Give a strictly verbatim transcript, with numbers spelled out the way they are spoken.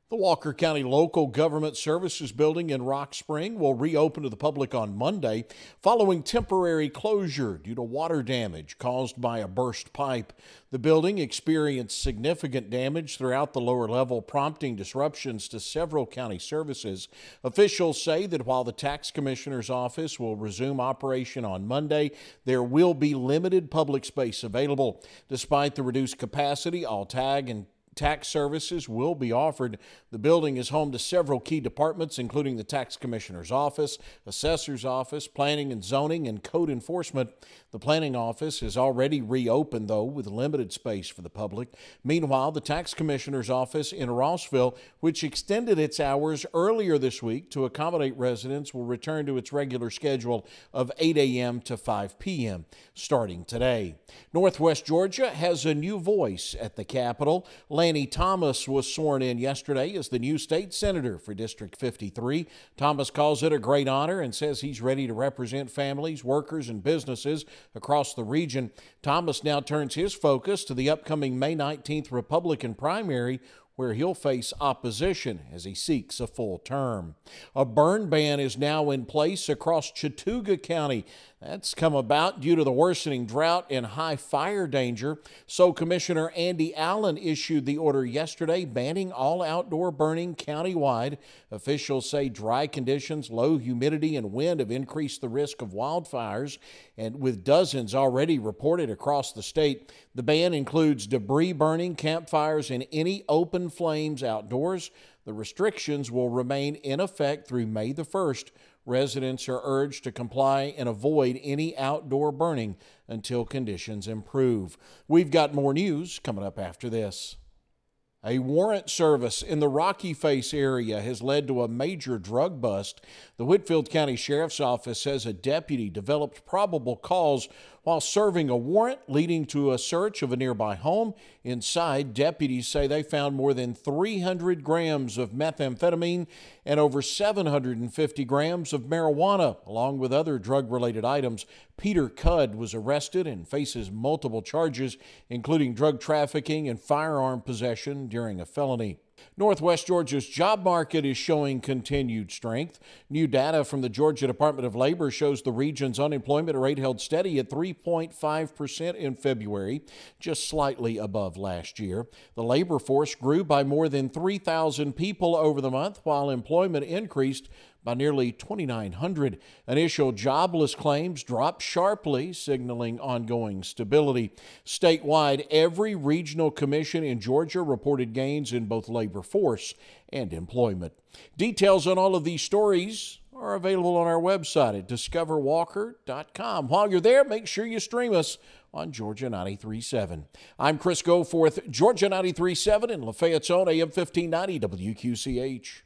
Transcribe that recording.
The Walker County Local Government Services Building in Rock Spring will reopen to the public on Monday following temporary closure due to water damage caused by a burst pipe. The building experienced significant damage throughout the lower level, prompting disruptions to several county services. Officials say that while the tax commissioner's office will resume operation on Monday, there will be limited public space available. Despite the reduced capacity, all tag and tax services will be offered. The building is home to several key departments, including the tax commissioner's office, assessor's office, planning and zoning, and code enforcement. The planning office has already reopened, though, with limited space for the public. Meanwhile, the tax commissioner's office in Rossville, which extended its hours earlier this week to accommodate residents, will return to its regular schedule of eight a m to five p m starting today. Northwest Georgia has a new voice at the Capitol. Lanny Thomas was sworn in yesterday as the new state senator for District fifty-three. Thomas calls it a great honor and says he's ready to represent families, workers, and businesses across the region. Thomas now turns his focus to the upcoming May nineteenth Republican primary, where he'll face opposition as he seeks a full term. A burn ban is now in place across Chattooga County. That's come about due to the worsening drought and high fire danger. So Commissioner Andy Allen issued the order yesterday banning all outdoor burning countywide. Officials say dry conditions, low humidity, and wind have increased the risk of wildfires, and with dozens already reported across the state. The ban includes debris burning, campfires, and any open flames outdoors. The restrictions will remain in effect through May the first. Residents are urged to comply and avoid any outdoor burning until conditions improve. We've got more news coming up after this. A warrant service in the Rocky Face area has led to a major drug bust. The Whitfield County Sheriff's Office says a deputy developed probable cause while serving a warrant, leading to a search of a nearby home. Inside, deputies say they found more than three hundred grams of methamphetamine and over seven hundred fifty grams of marijuana, along with other drug-related items. Peter Cudd was arrested and faces multiple charges, including drug trafficking and firearm possession during a felony. Northwest Georgia's job market is showing continued strength. New data from the Georgia Department of Labor shows the region's unemployment rate held steady at three point five percent in February, just slightly above last year. The labor force grew by more than three thousand people over the month, while employment increased by nearly twenty-nine hundred. Initial jobless claims dropped sharply, signaling ongoing stability. Statewide, every regional commission in Georgia reported gains in both labor force and employment. Details on all of these stories are available on our website at discover walker dot com. While you're there, make sure you stream us on Georgia ninety-three point seven. I'm Chris Goforth, Georgia ninety-three point seven in Lafayette's own A M fifteen ninety W Q C H.